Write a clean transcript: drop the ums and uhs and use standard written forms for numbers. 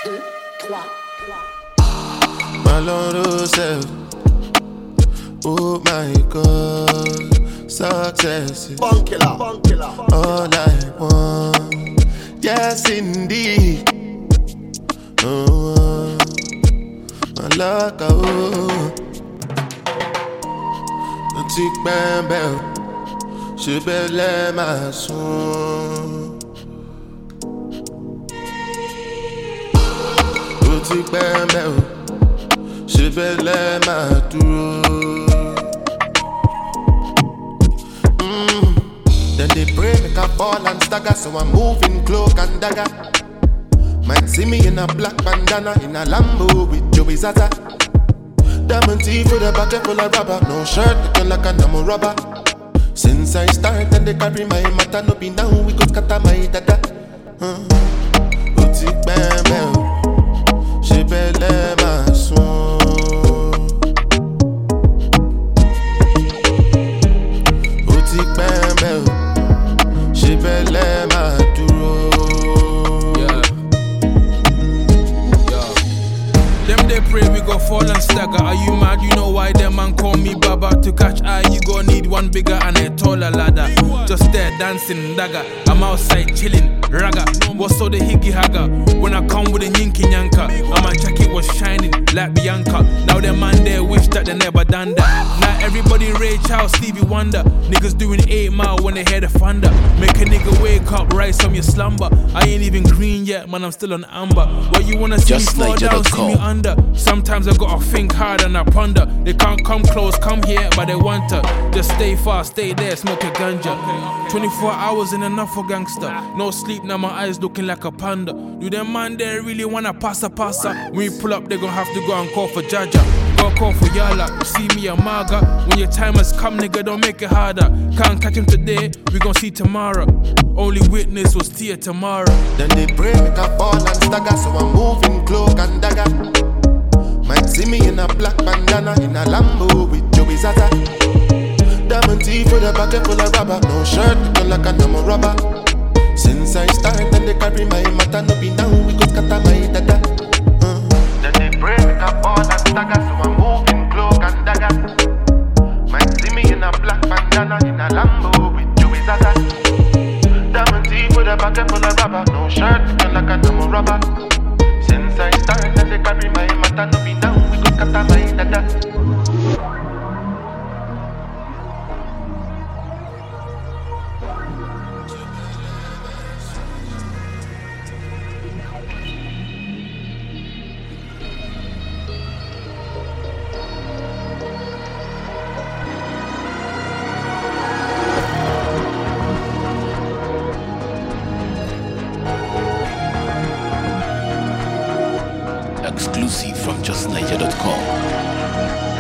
Malone self. Oh my God, success is all I want. Yes, indeed. Oh, my luck, oh. Tic bam bam, je belle ma son. Tic bam bam, je belle ma tour. Then they pray make I fall and stagger, so I'm moving cloak and dagger. Might see me in a black bandana, in a Lambo with Joey Zaza. Diamond teeth with a bucket full of rubber, no shirt looking like a namo rubber. Since I started, they carry my matter, no be now we go scatter my dada. Uti bam bam, she belle ma son. Uti bam bam, she belle ma duro. They pray we go fall and stagger. Are you mad? You know why them man call me Baba? To catch eye, you gon' need one bigger and a taller ladder. Just there dancing dagger. I'm outside chilling, raga. What's all the higgy hagger? When I come with a yinky yanka, and my jacket was shining like Bianca. Now them man there wish that they never done that. Now everybody Ray Charles, Stevie Wonder. Niggas doing 8 mile when they hear the thunder. Make a nigga wake up, rise from your slumber. I ain't even green yet, man, I'm still on amber. What you wanna see me fall down, see me under. Sometimes I gotta think hard and I ponder. They can't come close, come here, but they want to. Just stay far, stay there, smoke a ganja. 24 hours in enough for gangster. No sleep, now my eyes looking like a panda. Do them man there really wanna passa? When we pull up, they gon' have to go and call for Jaja. Go call for Yala, you see me a Maga. When your time has come, nigga, don't make it harder. Can't catch him today, we gon' see tomorrow. Only witness was Tia tomorrow. Then they pray make I fall and stagger, so I'm moving cloak and dagger. Might see me in a black bandana, in a Lambo with Joey Zaza. Diamond teeth with a bucket full of rubber, no shirt looking like a namo rubber. Since I started, they carry my matter, no be now we go scatter my dada. Then they pray make I fall and stagger, so I'm moving cloak and dagger. Might see me in a black bandana, in a Lambo with Joey Zaza. Diamond teeth with a bucket full of rubber, no shirt looking like a namo rubber. Since I started, they carry my matter, no be down, we go scatter my dada. Exclusive from justniger.com.